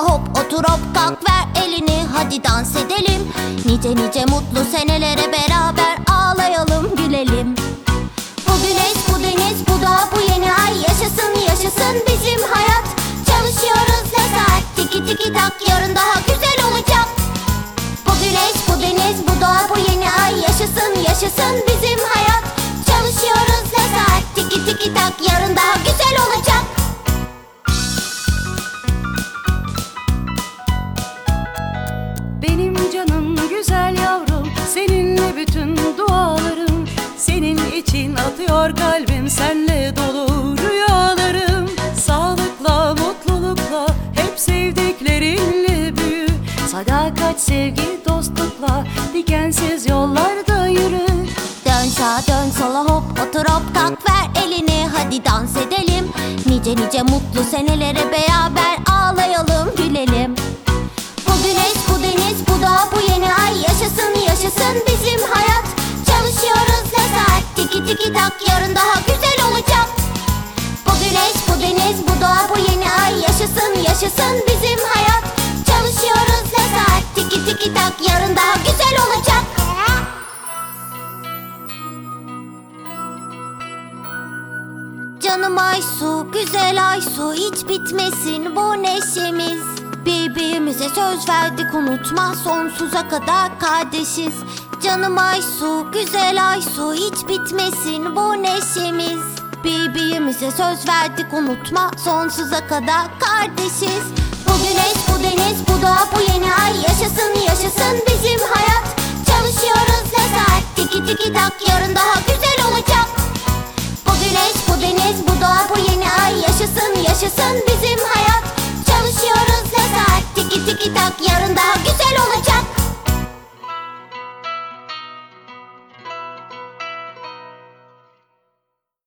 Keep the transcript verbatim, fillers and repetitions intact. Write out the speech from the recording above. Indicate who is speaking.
Speaker 1: hop, otur hop kalk, ver elini, hadi dans edelim. Nice nice mutlu senelere beraber ağlayalım, gülelim. Bu güneş, bu deniz, bu doğa, bu yeni ay, yaşasın yaşasın bizim hayat. Çalışıyoruz ne saat, tiki tiki tak, yarın daha güzel olacak. Bu güneş, bu deniz, bu doğa, bu yeni ay, yaşasın yaşasın bizim hayat. Çalışıyoruz ne saat, tiki tiki tak, yarın daha güzel olacak.
Speaker 2: Benim canım güzel yavrum, seninle bütün dualarım. Senin için atıyor kalbim, senle dolu rüyalarım. Sağlıkla, mutlulukla, hep sevdiklerinle büyü. Sadakat, sevgi, dostlukla, dikensiz yollarda yürü.
Speaker 1: Dön sağa dön sola hop, otur hop kalk, ver elini, hadi dans edelim. Nice nice mutlu senelere beraber ağlayalım, gülelim. Bu güneş, bu deniz, bu doğa, bu yeni ay, yaşasın yaşasın bizim hayat. Çalışıyoruz ne saat, tiki tiki tak, yarın daha güzel olacak. Bu güneş, bu deniz, bu doğa, bu yeni ay, yaşasın yaşasın bizim hayat. Çalışıyoruz ne saat, tiki tiki tak, yarın daha güzel olacak. Canım Aysu, güzel Aysu, hiç bitmesin bu neşemiz. Birbirimize söz verdik unutma, sonsuza kadar kardeşiz. Canım Aysu, güzel Aysu, hiç bitmesin bu neşemiz. Birbirimize söz verdik unutma, sonsuza kadar kardeşiz. Bu güneş, bu deniz, bu doğa, bu yeni ay, yaşasın yaşasın bizim hayat. Çalışıyoruz ne saat, tiki tiki tak, yarın daha güzel olacak. Bu güneş, bu deniz, bu doğa, bu yeni ay, yaşasın yaşasın bizim hayat. Çalışıyoruz ne saat, tiki tiki tak,